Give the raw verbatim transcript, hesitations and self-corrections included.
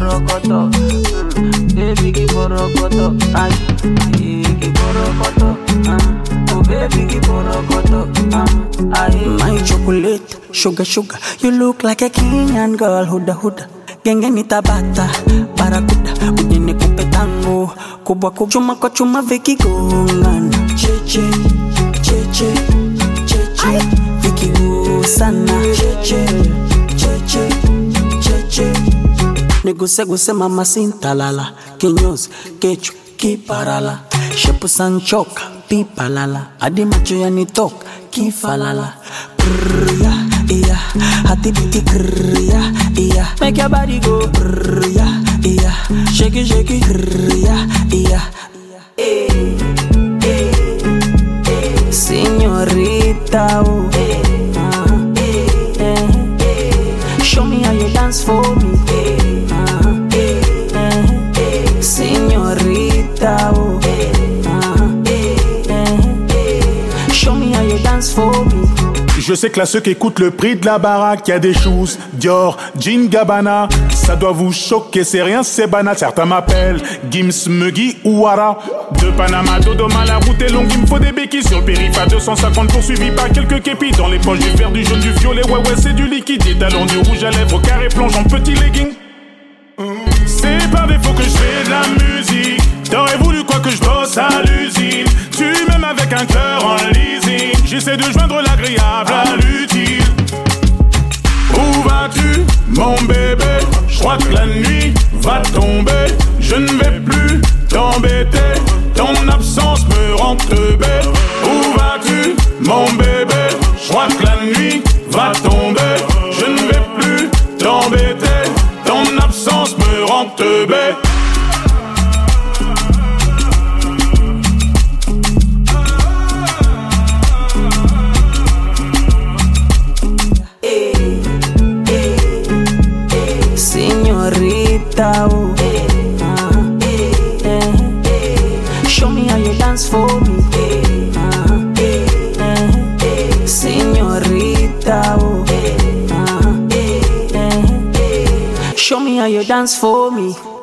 borokoto, mm. Baby give borokoto, ay, give borokoto, ah. Oh baby give borokoto, ah, ay. My chocolate, sugar sugar, you look like a Kenyan girl, huda huda. Genge nitabata, barakuda, ujini kupe tango, kubwa kubwa, chuma kwa chuma vikigongana. Cheche, cheche, cheche, vikigusana. Cheche, cheche, cheche. Neguse guse mama sintalala, kinyozi, kechu, kiparala. Shepu sanchoka, pipalala, adi macho yanitoka, kifalala. Prrr, yeah, yeah, hati biti grrr, yeah, yeah. Make your body go brrr, yeah, yeah. Shake it, shake it, grrr, yeah, yeah. Hey, hey, hey. Señorita, oh. Uh-huh. Hey, hey. Show me how you dance for me. Uh-huh. Hey, hey. Señorita, oh. Uh-huh. Hey, show me how you dance for me. Je sais que là ceux qui écoutent le prix de la baraque, y a des choses Dior, Jean Gabbana. Ça doit vous choquer, c'est rien, c'est banal. Certains m'appellent Gims, Muggy ou Wara. De Panama, Dodoma, la route est longue, il me faut des béquilles. Sur le périph' à deux cent cinquante poursuivi par quelques képis. Dans les poches du vert, du jaune, du violet, ouais ouais c'est du liquide. Des talons, du rouge à lèvres, au carré plonge en petit legging. C'est par défaut que je fais de la musique. T'aurais voulu quoi que je bosse à l'usine. Tu m'aimes avec un cœur en leasing. J'essaie de joindre l'agréable à l'utile. Où vas-tu, mon bébé? Je crois que la nuit va tomber. Je ne vais plus t'embêter. Ton absence me rend teubé. Où vas-tu, mon bébé? Je crois que la nuit va tomber. Je ne vais plus t'embêter. Ton absence me rend teubé. Señorita, oh. Uh-huh. Show me how you dance for me. Uh-huh. Señorita, oh. Uh-huh. Show me how you dance for me.